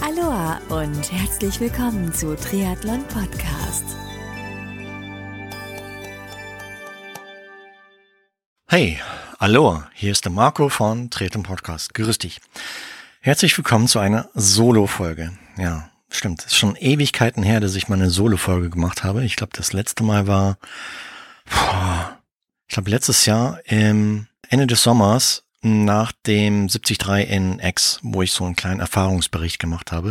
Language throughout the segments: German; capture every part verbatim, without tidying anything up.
Aloha und herzlich willkommen zu Triathlon Podcast. Hey, Aloha, hier ist der Marco von Triathlon Podcast. Grüß dich. Herzlich willkommen zu einer Solo-Folge. Ja, stimmt, es ist schon Ewigkeiten her, dass ich mal eine Solo-Folge gemacht habe. Ich glaube, das letzte Mal war, boah, ich glaube, letztes Jahr im Ende des Sommers nach dem siebzig drei in X, wo ich so einen kleinen Erfahrungsbericht gemacht habe.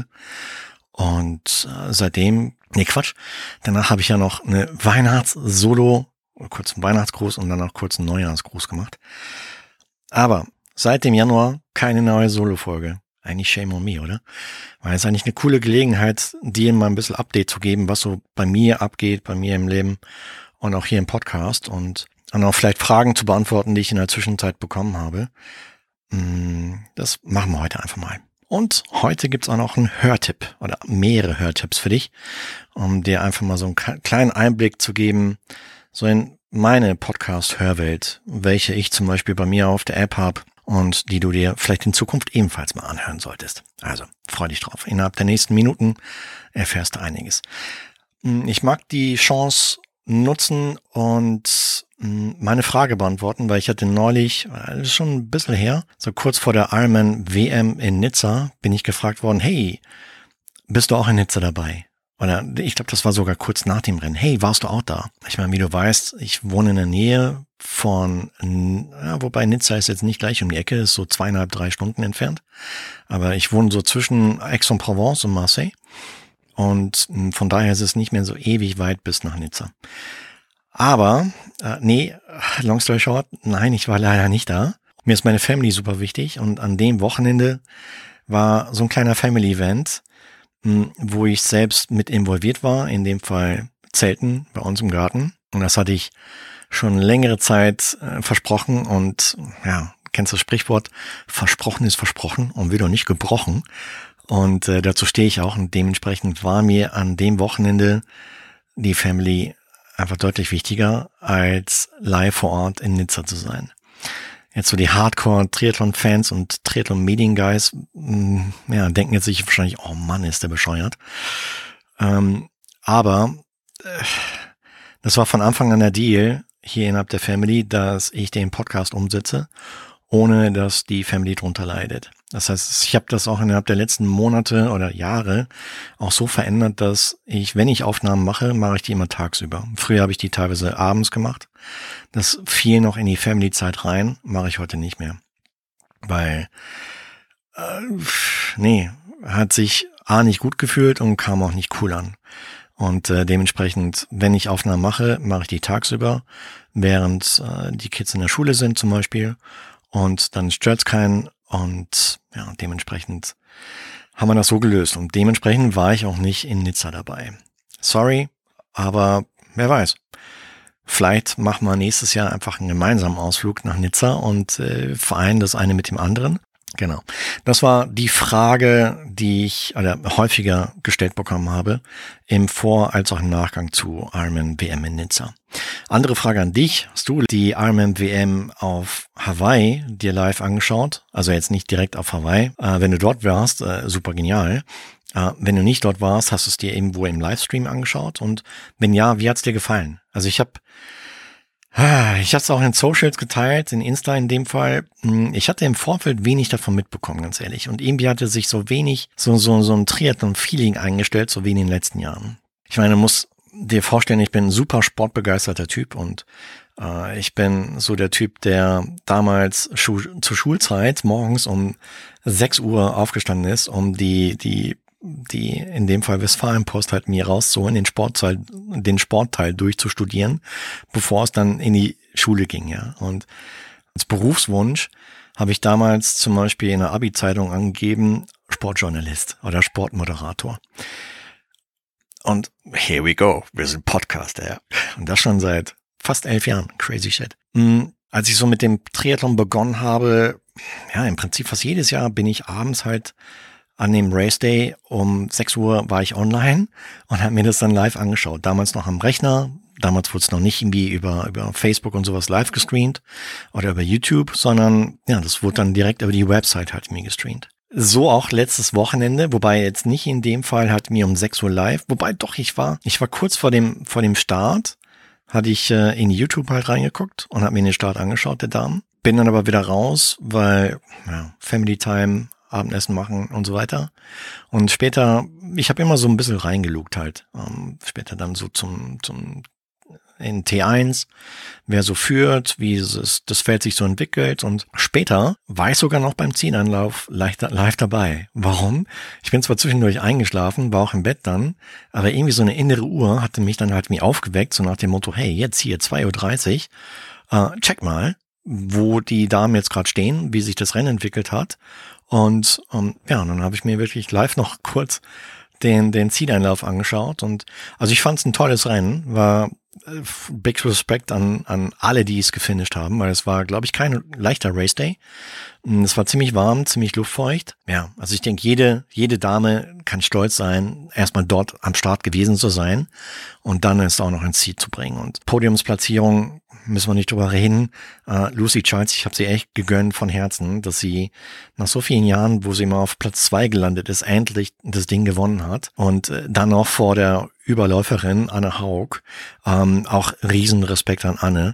Und äh, seitdem, nee Quatsch, danach habe ich ja noch eine Weihnachts-Solo, kurz einen Weihnachtsgruß und dann auch kurz einen Neujahrsgruß gemacht. Aber seit dem Januar keine neue Solo-Folge. Eigentlich shame on me, oder? Weil es eigentlich eine coole Gelegenheit, dir mal ein bisschen Update zu geben, was so bei mir abgeht, bei mir im Leben und auch hier im Podcast und und auch vielleicht Fragen zu beantworten, die ich in der Zwischenzeit bekommen habe. Das machen wir heute einfach mal. Und heute gibt's auch noch einen Hörtipp oder mehrere Hörtipps für dich, um dir einfach mal so einen kleinen Einblick zu geben, so in meine Podcast-Hörwelt, welche ich zum Beispiel bei mir auf der App habe und die du dir vielleicht in Zukunft ebenfalls mal anhören solltest. Also freu dich drauf. Innerhalb der nächsten Minuten erfährst du einiges. Ich mag die Chance nutzen und meine Frage beantworten, weil ich hatte neulich, das ist schon ein bisschen her, so kurz vor der Ironman W M in Nizza, bin ich gefragt worden, hey, bist du auch in Nizza dabei? Oder ich glaube, das war sogar kurz nach dem Rennen. Hey, warst du auch da? Ich meine, wie du weißt, ich wohne in der Nähe von, ja, wobei Nizza ist jetzt nicht gleich um die Ecke, ist so zweieinhalb, drei Stunden entfernt. Aber ich wohne so zwischen Aix-en-Provence und Marseille. Und von daher ist es nicht mehr so ewig weit bis nach Nizza. Aber, äh, nee, long story short, nein, ich war leider nicht da. Mir ist meine Family super wichtig und an dem Wochenende war so ein kleiner Family-Event, mh, wo ich selbst mit involviert war, in dem Fall Zelten bei uns im Garten. Und das hatte ich schon längere Zeit äh, versprochen und, ja, kennst du das Sprichwort, versprochen ist versprochen und wird auch nicht gebrochen. Und äh, dazu stehe ich auch und dementsprechend war mir an dem Wochenende die Family einfach deutlich wichtiger, als live vor Ort in Nizza zu sein. Jetzt so die Hardcore-Triathlon-Fans und Triathlon-Medien-Guys, mh, ja, denken jetzt sich wahrscheinlich, oh Mann, ist der bescheuert. Ähm, aber äh, das war von Anfang an der Deal hier innerhalb der Family, dass ich den Podcast umsetze, ohne dass die Family drunter leidet. Das heißt, ich habe das auch innerhalb der letzten Monate oder Jahre auch so verändert, dass ich, wenn ich Aufnahmen mache, mache ich die immer tagsüber. Früher habe ich die teilweise abends gemacht. Das fiel noch in die Family-Zeit rein, mache ich heute nicht mehr. Weil, äh, nee, hat sich A nicht gut gefühlt und kam auch nicht cool an. Und äh, dementsprechend, wenn ich Aufnahmen mache, mache ich die tagsüber, während äh, die Kids in der Schule sind zum Beispiel. Und dann stört's keinen. Und ja, dementsprechend haben wir das so gelöst. Und dementsprechend war ich auch nicht in Nizza dabei. Sorry, aber wer weiß. Vielleicht machen wir nächstes Jahr einfach einen gemeinsamen Ausflug nach Nizza und äh, vereinen das eine mit dem anderen. Genau. Das war die Frage, die ich oder häufiger gestellt bekommen habe, im Vor- als auch im Nachgang zu Ironman W M in Nizza. Andere Frage an dich. Hast du die Ironman W M auf Hawaii dir live angeschaut? Also jetzt nicht direkt auf Hawaii. Äh, wenn du dort warst, äh, super genial. Äh, wenn du nicht dort warst, hast du es dir irgendwo im Livestream angeschaut? Und wenn ja, wie hat's dir gefallen? Also ich habe Ich habe es auch in Socials geteilt, in Insta in dem Fall. Ich hatte im Vorfeld wenig davon mitbekommen, ganz ehrlich. Und irgendwie hatte sich so wenig, so so so ein Triathlon-Feeling eingestellt, so wie in den letzten Jahren. Ich meine, du musst dir vorstellen, ich bin ein super sportbegeisterter Typ und äh, ich bin so der Typ, der damals Schu- zur Schulzeit morgens um sechs Uhr aufgestanden ist, um die die die in dem Fall Westfalenpost halt mir rauszuholen, den Sportteil, den Sportteil durchzustudieren, bevor es dann in die Schule ging, ja. Und als Berufswunsch habe ich damals zum Beispiel in der Abi-Zeitung angegeben, Sportjournalist oder Sportmoderator. Und here we go, wir sind Podcaster, ja. Und das schon seit fast elf Jahren, crazy shit. Mhm. Als ich so mit dem Triathlon begonnen habe, ja, im Prinzip fast jedes Jahr bin ich abends halt an dem Race Day um sechs Uhr war ich online und habe mir das dann live angeschaut. Damals noch am Rechner. Damals wurde es noch nicht irgendwie über über Facebook und sowas live gestreamt oder über YouTube, sondern ja, das wurde dann direkt über die Website halt mir gestreamt. So auch letztes Wochenende, wobei jetzt nicht in dem Fall halt mir um sechs Uhr live, wobei doch ich war, ich war kurz vor dem vor dem Start, hatte ich äh, in YouTube halt reingeguckt und habe mir den Start angeschaut, der Damen. Bin dann aber wieder raus, weil ja, Family Time, Abendessen machen und so weiter. Und später, ich habe immer so ein bisschen reingelugt halt, ähm, später dann so zum zum in T eins, wer so führt, wie es, das Feld sich so entwickelt. Und später war ich sogar noch beim Zieleinlauf live, live dabei. Warum? Ich bin zwar zwischendurch eingeschlafen, war auch im Bett dann, aber irgendwie so eine innere Uhr hatte mich dann halt mir aufgeweckt, so nach dem Motto, hey, jetzt hier zwei Uhr dreißig, äh, check mal, wo die Damen jetzt gerade stehen, wie sich das Rennen entwickelt hat. Und ähm, ja, dann habe ich mir wirklich live noch kurz den den Zieleinlauf angeschaut. Und also ich fand es ein tolles Rennen, war Big Respect an an alle, die es gefinisht haben, weil es war, glaube ich, kein leichter Race Day. Es war ziemlich warm, ziemlich luftfeucht. Ja, also ich denke, jede jede Dame kann stolz sein, erstmal dort am Start gewesen zu sein und dann es auch noch ins Ziel zu bringen. Und Podiumsplatzierung müssen wir nicht drüber reden. Uh, Lucy Charles, ich habe sie echt gegönnt von Herzen, dass sie nach so vielen Jahren, wo sie mal auf Platz zwei gelandet ist, endlich das Ding gewonnen hat. Und äh, dann noch vor der Überläuferin Anne Haug. Ähm, auch riesen Respekt an Anne.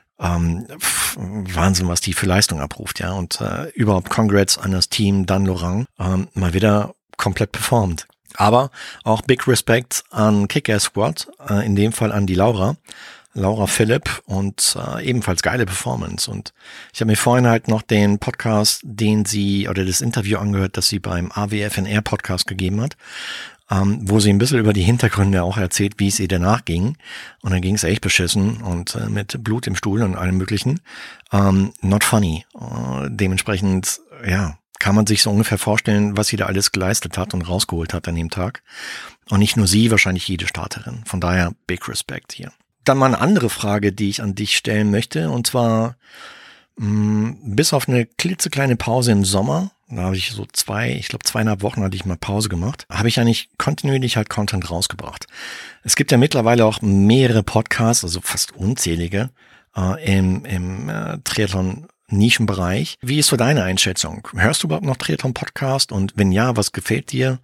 Ähm, pff, Wahnsinn, was die für Leistung abruft, ja. Und äh, überhaupt Congrats an das Team Dan Lorang. Ähm, mal wieder komplett performt. Aber auch Big Respect an Kick-Ass Squad, äh, in dem Fall an die Laura. Laura Philipp und äh, ebenfalls geile Performance. Und ich habe mir vorhin halt noch den Podcast, den sie, oder das Interview angehört, das sie beim A W F N R Podcast gegeben hat, ähm, wo sie ein bisschen über die Hintergründe auch erzählt, wie es ihr danach ging. Und dann ging es echt beschissen und äh, mit Blut im Stuhl und allem möglichen. Ähm, not funny. Äh, dementsprechend, ja, kann man sich so ungefähr vorstellen, was sie da alles geleistet hat und rausgeholt hat an dem Tag. Und nicht nur sie, wahrscheinlich jede Starterin. Von daher big Respect hier. Dann mal eine andere Frage, die ich an dich stellen möchte, und zwar mh, bis auf eine klitzekleine Pause im Sommer, da habe ich so zwei, ich glaube zweieinhalb Wochen hatte ich mal Pause gemacht, habe ich eigentlich kontinuierlich halt Content rausgebracht. Es gibt ja mittlerweile auch mehrere Podcasts, also fast unzählige, äh, im, im äh, Triathlon-Nischenbereich. Wie ist so deine Einschätzung? Hörst du überhaupt noch Triathlon-Podcast? Und wenn ja, was gefällt dir?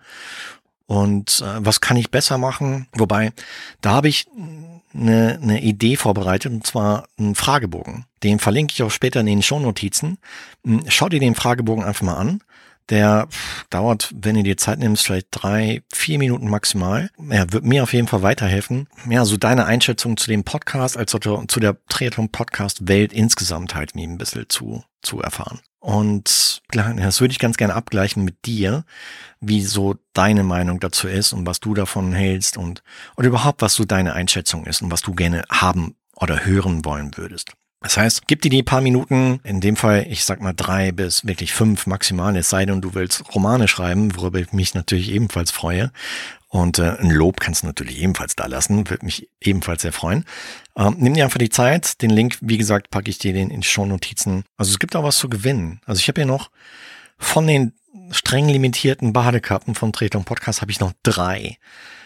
Und äh, was kann ich besser machen? Wobei, da habe ich eine, eine Idee vorbereitet, und zwar einen Fragebogen. Den verlinke ich auch später in den Shownotizen. Schau dir den Fragebogen einfach mal an. Der pff, dauert, wenn du dir Zeit nimmst, vielleicht drei, vier Minuten maximal. Er wird mir auf jeden Fall weiterhelfen. Ja, so deine Einschätzung zu dem Podcast, als auch zu der Triathlon-Podcast-Welt insgesamt halt mir ein bisschen zu, zu erfahren. Und klar, das würde ich ganz gerne abgleichen mit dir, wie so deine Meinung dazu ist und was du davon hältst und oder überhaupt, was so deine Einschätzung ist und was du gerne haben oder hören wollen würdest. Das heißt, gib dir die paar Minuten, in dem Fall, ich sag mal drei bis wirklich fünf maximal, es sei denn, du willst Romane schreiben, worüber ich mich natürlich ebenfalls freue. Und äh, ein Lob kannst du natürlich ebenfalls da lassen, würde mich ebenfalls sehr freuen. Ähm, nimm dir einfach die Zeit, den Link, wie gesagt, packe ich dir den in die Shownotizen. Also es gibt auch was zu gewinnen. Also ich habe hier noch von den streng limitierten Badekappen vom Triathlon Podcast habe ich noch drei.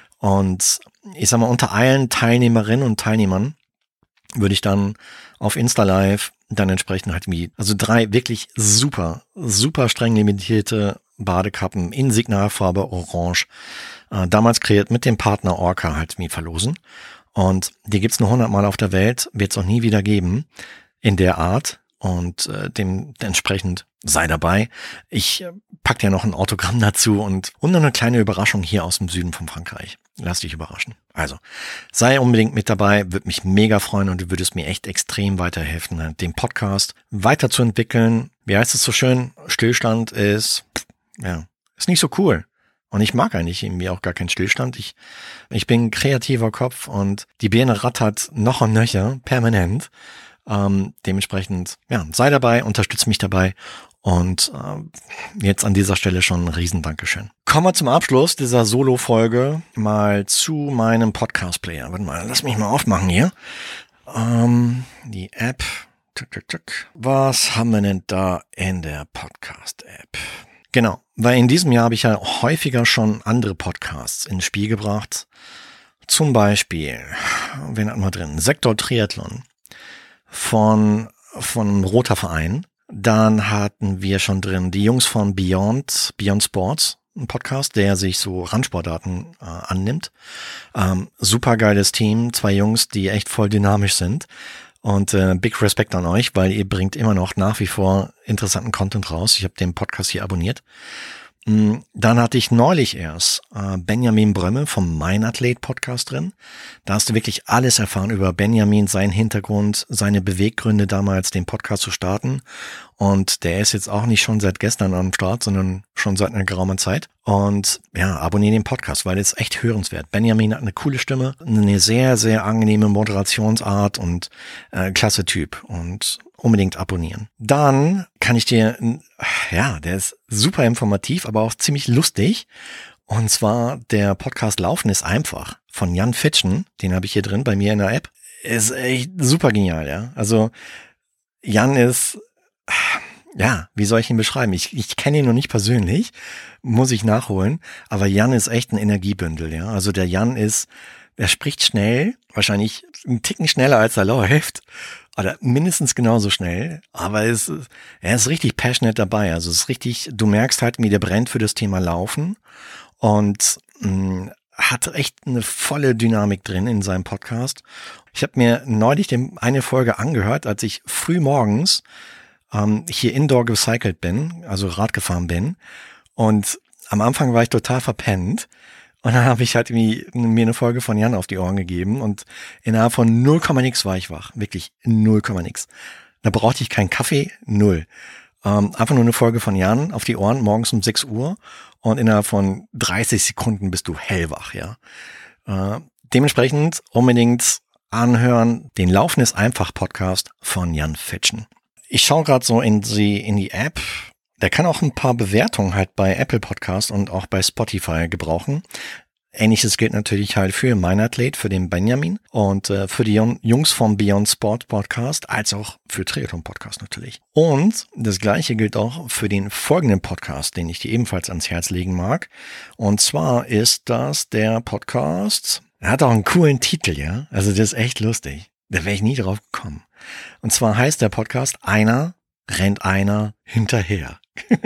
Und ich sag mal, unter allen Teilnehmerinnen und Teilnehmern würde ich dann auf Insta Live dann entsprechend halt wie, also drei wirklich super, super streng limitierte Badekappen in Signalfarbe Orange, äh, damals kreiert mit dem Partner Orca halt mir verlosen. Und die gibt's nur hundert Mal auf der Welt, wird's auch nie wieder geben in der Art. Und äh, dem entsprechend sei dabei. Ich äh, pack dir noch ein Autogramm dazu und, und noch eine kleine Überraschung hier aus dem Süden von Frankreich. Lass dich überraschen. Also, sei unbedingt mit dabei, würde mich mega freuen und du würdest mir echt extrem weiterhelfen, den Podcast weiterzuentwickeln. Wie heißt es so schön? Stillstand ist, ja, ist nicht so cool. Und ich mag eigentlich irgendwie auch gar keinen Stillstand. Ich, ich bin ein kreativer Kopf und die Birne rattert noch und nöcher, permanent. Ähm, dementsprechend, ja, sei dabei, unterstütz mich dabei und äh, jetzt an dieser Stelle schon ein riesen Dankeschön. Kommen wir zum Abschluss dieser Solo-Folge mal zu meinem Podcast-Player. Warte mal, lass mich mal aufmachen hier. Ähm, die App. Tuk, tuk, tuk. Was haben wir denn da in der Podcast-App? Genau, weil in diesem Jahr habe ich ja häufiger schon andere Podcasts ins Spiel gebracht. Zum Beispiel, wen hatten wir drin? Sektor Triathlon. Von, von einem Roter Verein, Dann hatten wir schon drin die Jungs von Beyond, Beyond Sports, ein Podcast, der sich so Randsportarten äh, annimmt. Ähm, super geiles Team, zwei Jungs, die echt voll dynamisch sind. Und äh, big Respekt an euch, weil ihr bringt immer noch nach wie vor interessanten Content raus. Ich habe den Podcast hier abonniert. Dann hatte ich neulich erst äh, Benjamin Brömme vom Mein Athlet Podcast drin. Da hast du wirklich alles erfahren über Benjamin, seinen Hintergrund, seine Beweggründe damals, den Podcast zu starten. Und der ist jetzt auch nicht schon seit gestern am Start, sondern schon seit einer geraumen Zeit. Und ja, abonniere den Podcast, weil es echt hörenswert. Benjamin hat eine coole Stimme, eine sehr, sehr angenehme Moderationsart und äh, klasse Typ. Und unbedingt abonnieren. Dann kann ich dir, ja, der ist super informativ, aber auch ziemlich lustig. Und zwar der Podcast Laufen ist einfach von Jan Fitschen. Den habe ich hier drin bei mir in der App. Ist echt super genial, ja. Also Jan ist, ja, wie soll ich ihn beschreiben? Ich, ich kenne ihn noch nicht persönlich, muss ich nachholen. Aber Jan ist echt ein Energiebündel, ja. Also der Jan ist, er spricht schnell, wahrscheinlich einen Ticken schneller als er läuft. Oder mindestens genauso schnell, aber es, er ist richtig passionate dabei. Also es ist richtig, du merkst halt, wie der brennt für das Thema Laufen und mh, hat echt eine volle Dynamik drin in seinem Podcast. Ich habe mir neulich den, eine Folge angehört, als ich früh morgens ähm, hier indoor gecycelt bin, also Rad gefahren bin. Und am Anfang war ich total verpennt. Und dann habe ich halt irgendwie mir eine Folge von Jan auf die Ohren gegeben und innerhalb von null Komma nix war ich wach. Wirklich null Komma nix. Da brauchte ich keinen Kaffee, null. Ähm, einfach nur eine Folge von Jan auf die Ohren morgens um sechs Uhr und innerhalb von dreißig Sekunden bist du hellwach, ja. Äh, dementsprechend unbedingt anhören den Laufen ist einfach Podcast von Jan Fitschen. Ich schaue gerade so in die, in die App. Der kann auch ein paar Bewertungen halt bei Apple Podcast und auch bei Spotify gebrauchen. Ähnliches gilt natürlich halt für Mein Athlet, für den Benjamin und äh, für die Jungs vom Beyond Sport Podcast, als auch für Triathlon Podcast natürlich. Und das Gleiche gilt auch für den folgenden Podcast, den ich dir ebenfalls ans Herz legen mag. Und zwar ist das der Podcast, er hat auch einen coolen Titel, ja. Also das ist echt lustig. Da wäre ich nie drauf gekommen. Und zwar heißt der Podcast Einer rennt einer hinterher.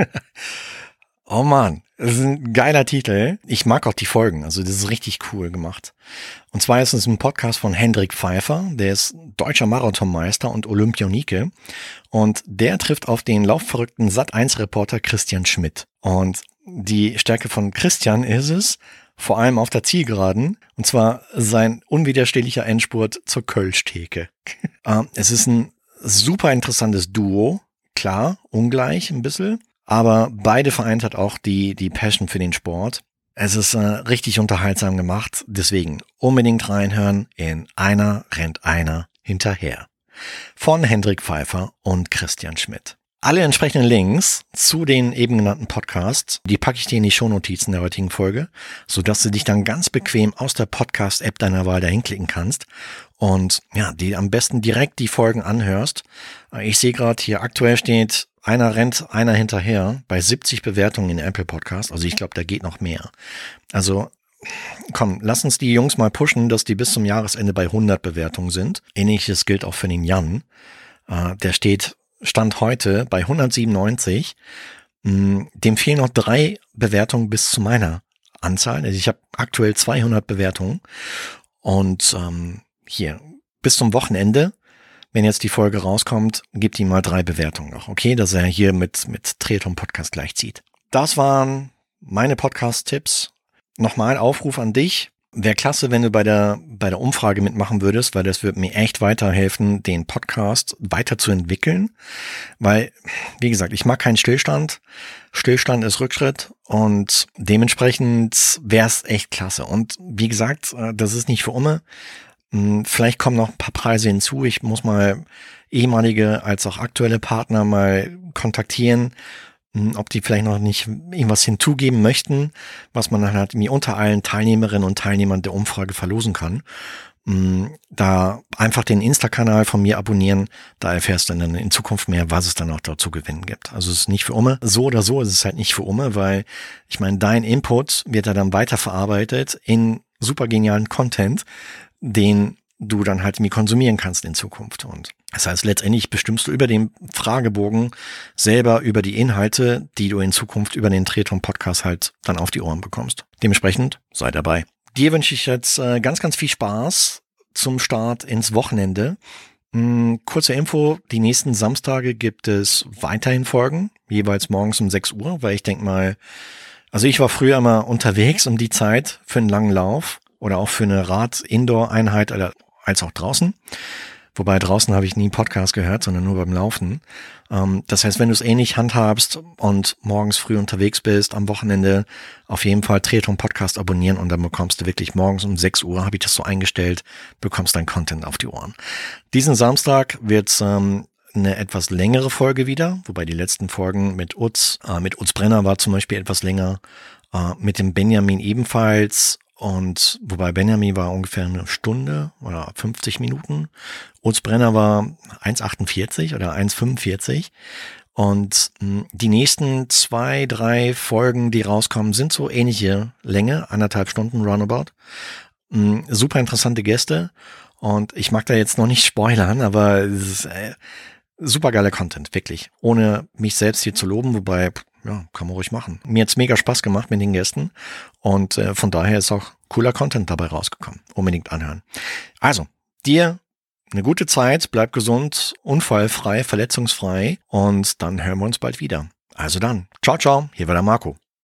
Oh man, das ist ein geiler Titel. Ich mag auch die Folgen, also das ist richtig cool gemacht. Und zwar ist es ein Podcast von Hendrik Pfeiffer, der ist deutscher Marathonmeister und Olympionike. Und der trifft auf den laufverrückten Sat eins Reporter Christian Schmidt. Und die Stärke von Christian ist es, vor allem auf der Zielgeraden, und zwar sein unwiderstehlicher Endspurt zur Kölschtheke. Es ist ein super interessantes Duo. Klar, ungleich ein bisschen, aber beide vereint hat auch die die Passion für den Sport. Es ist äh, richtig unterhaltsam gemacht, deswegen unbedingt reinhören in Einer rennt einer hinterher von Hendrik Pfeiffer und Christian Schmidt. Alle entsprechenden Links zu den eben genannten Podcasts, die packe ich dir in die Shownotizen der heutigen Folge, sodass du dich dann ganz bequem aus der Podcast-App deiner Wahl dahin klicken kannst und ja, die am besten direkt die Folgen anhörst. Ich sehe gerade hier aktuell steht, einer rennt, einer hinterher bei siebzig Bewertungen in Apple Podcast. Also ich glaube, da geht noch mehr. Also komm, lass uns die Jungs mal pushen, dass die bis zum Jahresende bei hundert Bewertungen sind. Ähnliches gilt auch für den Jan. Der steht Stand heute bei hundertsiebenundneunzig. Dem fehlen noch drei Bewertungen bis zu meiner Anzahl. Also ich habe aktuell zweihundert Bewertungen. Und ähm, hier, bis zum Wochenende, wenn jetzt die Folge rauskommt, gibt ihm mal drei Bewertungen noch. Okay, dass er hier mit, mit Triathlon Podcast gleichzieht. Das waren meine Podcast-Tipps. Nochmal Aufruf an dich. Wäre klasse, wenn du bei der bei der Umfrage mitmachen würdest, weil das würde mir echt weiterhelfen, den Podcast weiterzuentwickeln. Weil, wie gesagt, ich mag keinen Stillstand. Stillstand ist Rückschritt und dementsprechend wäre es echt klasse. Und wie gesagt, das ist nicht für Umme. Vielleicht kommen noch ein paar Preise hinzu. Ich muss mal ehemalige als auch aktuelle Partner mal kontaktieren, ob die vielleicht noch nicht irgendwas hinzugeben möchten, was man dann halt mir unter allen Teilnehmerinnen und Teilnehmern der Umfrage verlosen kann. Da einfach den Insta-Kanal von mir abonnieren, da erfährst du dann in Zukunft mehr, was es dann auch dort zu gewinnen gibt. Also es ist nicht für Umme. So oder so ist es halt nicht für Umme, weil ich meine, dein Input wird ja dann weiterverarbeitet in super genialen Content, den du dann halt irgendwie konsumieren kannst in Zukunft. Und das heißt, letztendlich bestimmst du über den Fragebogen selber über die Inhalte, die du in Zukunft über den Tretum-Podcast halt dann auf die Ohren bekommst. Dementsprechend sei dabei. Dir wünsche ich jetzt äh, ganz, ganz viel Spaß zum Start ins Wochenende. Hm, kurze Info, die nächsten Samstage gibt es weiterhin Folgen, jeweils morgens um sechs Uhr, weil ich denke mal, also ich war früher immer unterwegs um die Zeit für einen langen Lauf oder auch für eine Rad-Indoor-Einheit oder als auch draußen. Wobei draußen habe ich nie einen Podcast gehört, sondern nur beim Laufen. Ähm, das heißt, wenn du es ähnlich handhabst und morgens früh unterwegs bist, am Wochenende auf jeden Fall Tretum Podcast abonnieren und dann bekommst du wirklich morgens um sechs Uhr, habe ich das so eingestellt, bekommst dein Content auf die Ohren. Diesen Samstag wird's ähm, eine etwas längere Folge wieder, wobei die letzten Folgen mit Utz, äh, mit Utz Brenner war zum Beispiel etwas länger, äh, mit dem Benjamin ebenfalls. Und wobei Benjamin war ungefähr eine Stunde oder fünfzig Minuten. Utz Brenner war eins achtundvierzig oder eins fünfundvierzig. Und mh, die nächsten zwei, drei Folgen, die rauskommen, sind so ähnliche Länge, anderthalb Stunden roundabout. Mh, super interessante Gäste. Und ich mag da jetzt noch nicht spoilern, aber es ist äh, super geiler Content, wirklich. Ohne mich selbst hier zu loben, wobei... Ja, kann man ruhig machen. Mir hat's mega Spaß gemacht mit den Gästen und äh, von daher ist auch cooler Content dabei rausgekommen. Unbedingt anhören. Also, dir eine gute Zeit, bleib gesund, unfallfrei, verletzungsfrei und dann hören wir uns bald wieder. Also dann, ciao, ciao, hier war der Marco.